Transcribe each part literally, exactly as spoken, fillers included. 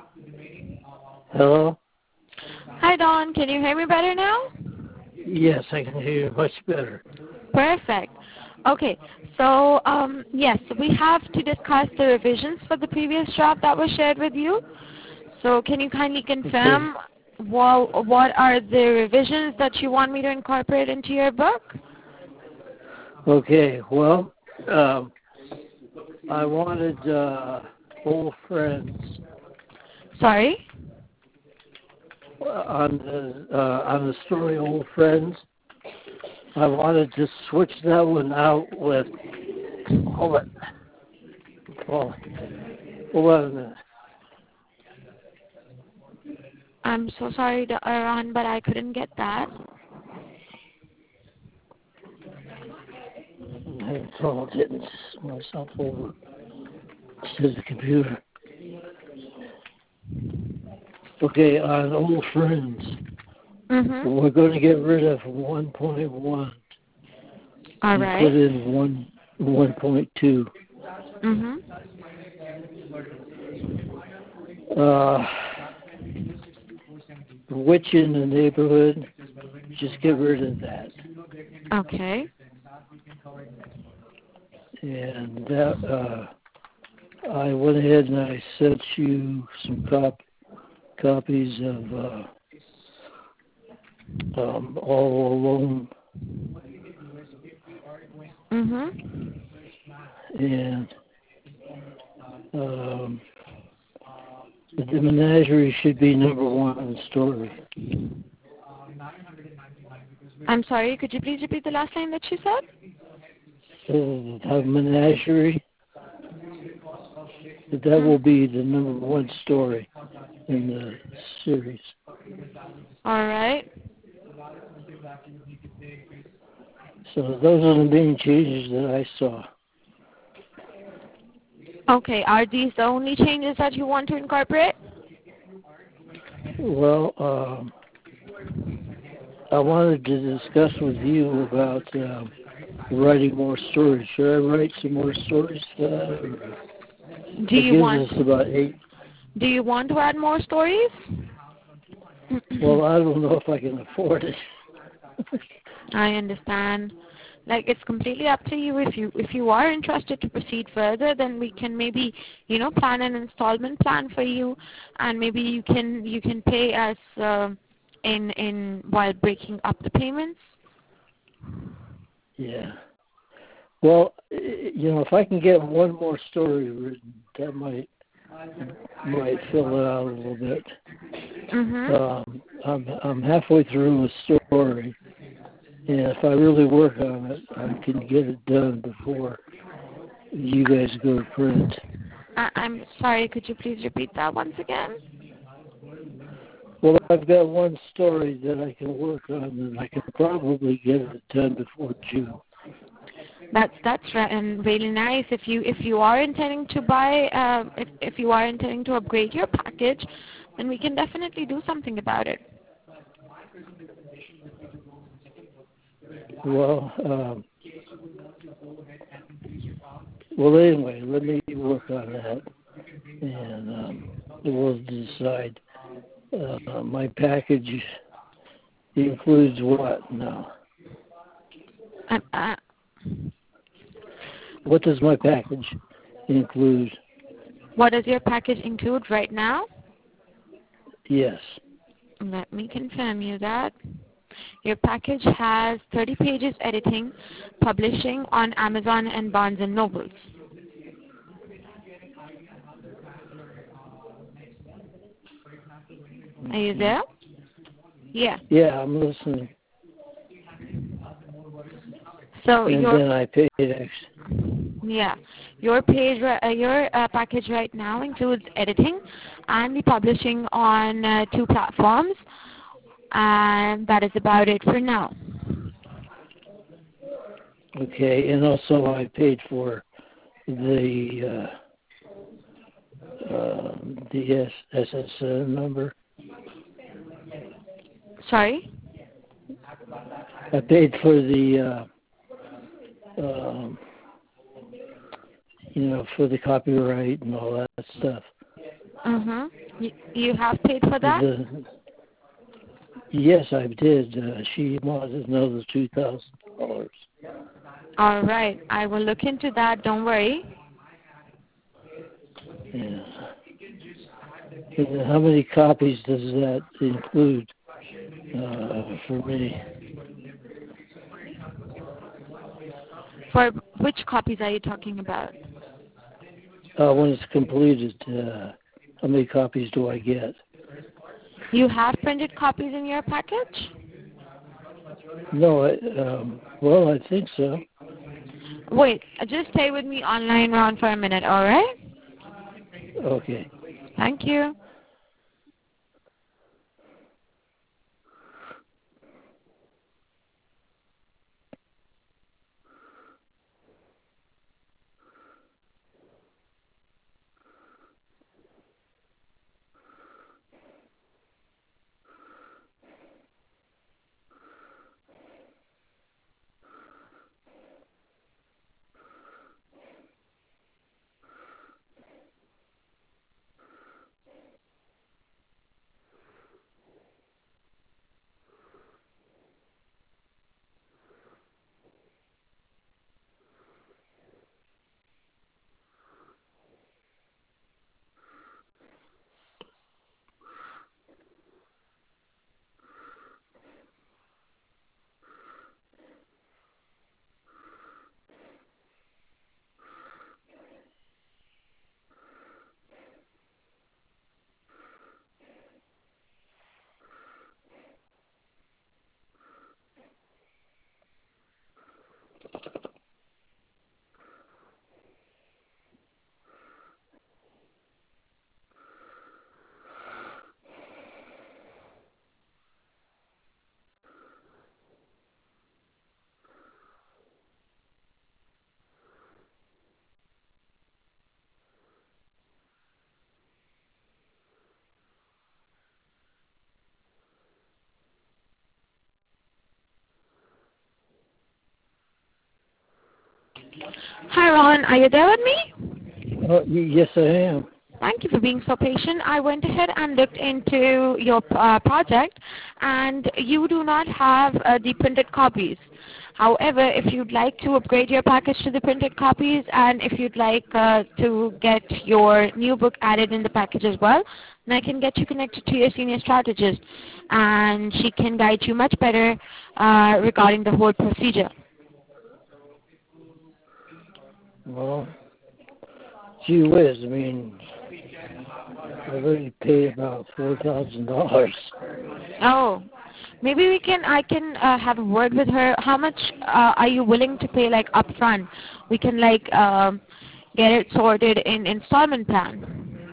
Hello? Hi, Don. Can you hear me better now? Yes, I can hear you much better. Perfect. Okay, so um, yes, we have to discuss the revisions for the previous draft that was shared with you. So can you kindly confirm Okay. what, what are the revisions that you want me to incorporate into your book? Okay, well, um, I wanted uh, old friends Sorry? on the uh, on the story Old Friends. I wanted to switch that one out with hold it. Hold hold on a minute. I'm so sorry, Aaron, but I couldn't get that. I'm having trouble getting myself over to the computer. Okay, on Old Friends, Mm-hmm. we're going to get rid of one point one All and right. put in one one point two. Mm-hmm. Uh, Witch in the Neighborhood, just get rid of that. Okay. And that, uh, I went ahead and I sent you some cop- copies of uh, um, All Alone Mm-hmm. and um, the Menagerie should be number one story. I'm sorry, could you please repeat the last line that you said? Uh, the Menagerie, that will be the number one story in the series. All right. So those are the main changes that I saw. Okay, are these the only changes that you want to incorporate? Well, um, I wanted to discuss with you about um, writing more stories. Should I write some more stories? Uh, Do it you gives want us about eight. do you want to add more stories? Well, I don't know if I can afford it. I understand. Like, it's completely up to you. If you if you are interested to proceed further, then we can maybe, you know, plan an installment plan for you, and maybe you can you can pay us uh, in in while breaking up the payments. Yeah. Well, you know, if I can get one more story written, that might might fill it out a little bit. Mhm. Um, I'm I'm halfway through a story, and if I really work on it, I can get it done before you guys go to print. I, I'm sorry. Could you please repeat that once again? Well, I've got one story that I can work on, and I can probably get it done before June. That's that's right, and really nice. If you if you are intending to buy, uh, if if you are intending to upgrade your package, then we can definitely do something about it. Well, um, well, anyway, let me work on that, and um, we'll decide. Uh, my package includes what now? Uh, uh, What does my package include? what does your package include right now? Yes. Let me confirm you that. Your package has thirty pages editing, publishing on Amazon and Barnes and Nobles. Are you there? Yeah. Yeah, I'm listening. So And your then I paid extra. yeah, your page ri- uh, your uh, package right now includes editing and the publishing on uh, two platforms, and that is about it for now. Okay, and also I paid for the uh, uh, the S S N number. Sorry. I paid for the uh, um, you know, for the copyright and all that stuff. Mhm. You, you have paid for that? The, yes, I did. Uh, she wanted another two thousand dollars. All right. I will look into that. Don't worry. Yeah. And how many copies does that include uh, for me? For which copies are you talking about? Uh, when it's completed, uh, how many copies do I get? You have printed copies in your package? No, I, um, well, I think so. Wait, just stay with me online Ron for a minute, all right? Okay. Thank you. Hi Ron, are you there with me? Oh, y- yes, I am. Thank you for being so patient. I went ahead and looked into your uh, project, and you do not have uh, the printed copies. However, if you'd like to upgrade your package to the printed copies, and if you'd like uh, to get your new book added in the package as well, then I can get you connected to your senior strategist, and she can guide you much better uh, regarding the whole procedure. Well, gee whiz, I mean, I already paid about four thousand dollars. Oh, maybe we can. I can uh, have a word with her. How much uh, are you willing to pay, like upfront? We can like um, get it sorted in installment plan.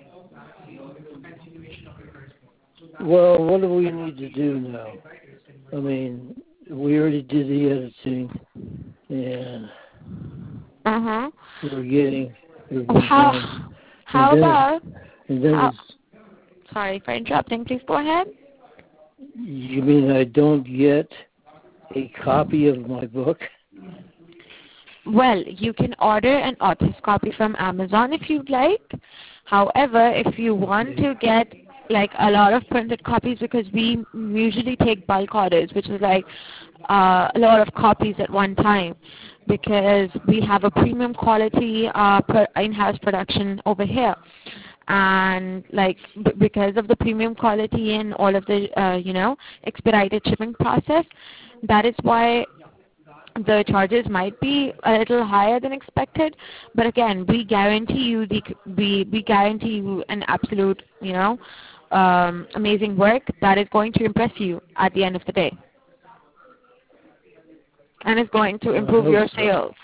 Well, what do we need to do now? I mean, we already did the editing, and Uh huh. we're getting everything done. How And how then, about and then how? it's, Sorry for interrupting. Please go ahead. you mean I don't get a copy of my book? Well, you can order an author's copy from Amazon if you'd like. However, if you want Okay. to get like a lot of printed copies, because we usually take bulk orders, which is like uh, a lot of copies at one time, because we have a premium quality uh, per in-house production over here. And like b- because of the premium quality and all of the uh, you know expedited shipping process, that is why the charges might be a little higher than expected, but again, we guarantee you the we we guarantee you an absolute, you know, um, amazing work that is going to impress you at the end of the day, and is going to I improve hope your so. sales.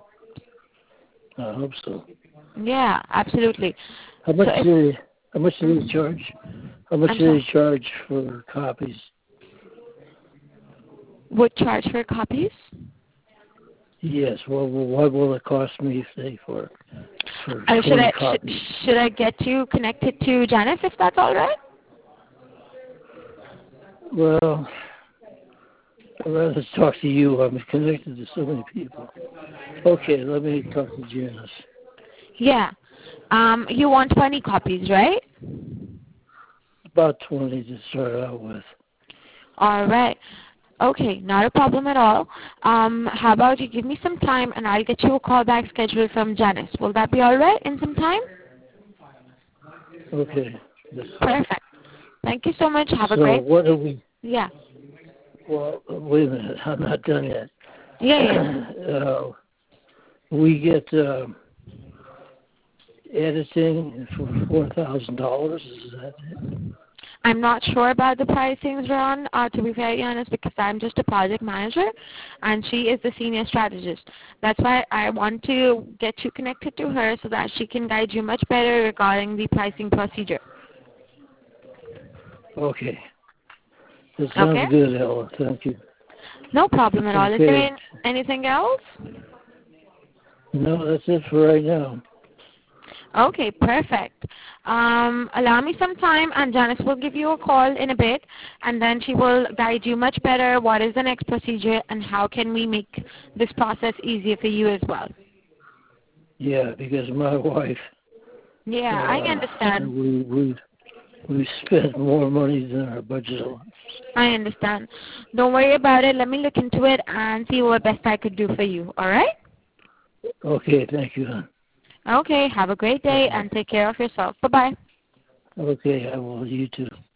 I hope so. Yeah, absolutely. How much So if do they, how much do they charge? How much I'm do sorry, they charge for copies? would charge for copies? Yes. Well, well, what will it cost me, say, for for Uh, should twenty I sh- copies? should I get you connected to Janice if that's all right? Well, I'd rather talk to you. I'm connected to so many people. Okay, let me talk to Janice. Yeah. Um, you want twenty copies, right? About twenty to start out with. All right. Okay, not a problem at all. Um, how about you give me some time and I'll get you a callback schedule from Janice. Will that be all right in some time? Okay. That's Perfect. Thank you so much. Have so a great what do we, Yeah. well, wait a minute. I'm not done yet. Yeah, yeah. uh, we get uh, editing for four thousand dollars. Is that it? I'm not sure about the pricings, Ron, uh, to be very honest, because I'm just a project manager, and she is the senior strategist. That's why I want to get you connected to her so that she can guide you much better regarding the pricing procedure. Okay. That sounds Okay? good, Ella. Thank you. No problem at all. Is there Okay. an- anything else? No, that's it for right now. Okay, perfect. Um, allow me some time, and Janice will give you a call in a bit, and then she will guide you much better what is the next procedure and how can we make this process easier for you as well. Yeah, because my wife, Yeah, I uh, understand. we we we spent more money than our budget allowed. I understand. Don't worry about it. Let me look into it and see what best I could do for you. All right? Okay, thank you, hon. Okay, have a great day Okay. and take care of yourself. Bye-bye. Okay, I will. You too.